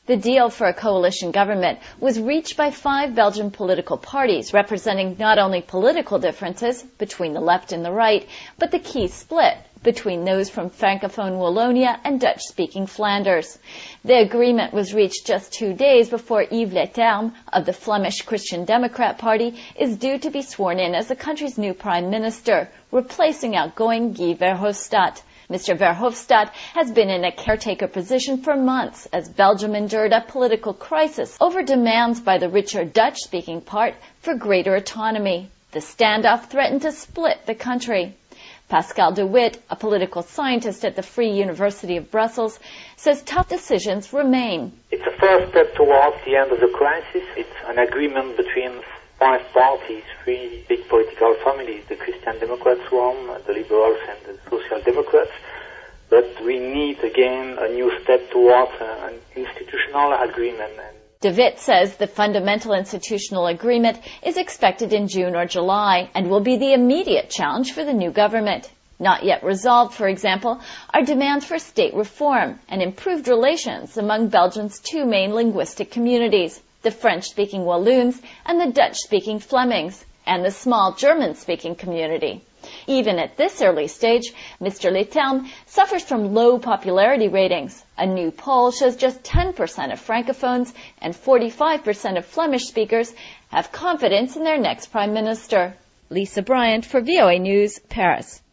The deal for a coalition government was reached by 5 Belgian political parties, representing not only political differences between the left and the right, but the key split between those from Francophone Wallonia and Dutch-speaking Flanders. The agreement was reached just 2 days before Yves Leterme of the Flemish Christian Democrat Party is due to be sworn in as the country's new prime minister, replacing outgoing Guy Verhofstadt. Mr. Verhofstadt has been in a caretaker position for months as Belgium endured a political crisis over demands by the richer Dutch-speaking part for greater autonomy. The standoff threatened to split the country. Pascal de Witt, a political scientist at the Free University of Brussels, says tough decisions remain. It's a first step towards the end of the crisis. It's an agreement between 5 parties, 3 big political families, the Christian Democrats one, the Liberals and the Social Democrats. But we need again a new step towards an institutional agreement. De Witt says the fundamental institutional agreement is expected in June or July and will be the immediate challenge for the new government. Not yet resolved, for example, are demands for state reform and improved relations among Belgium's 2 main linguistic communities, the French-speaking Walloons and the Dutch-speaking Flemings, and the small German-speaking community. Even at this early stage, Mr. Leterme suffers from low popularity ratings. A new poll shows just 10% of Francophones and 45% of Flemish speakers have confidence in their next prime minister. Lisa Bryant for VOA News, Paris.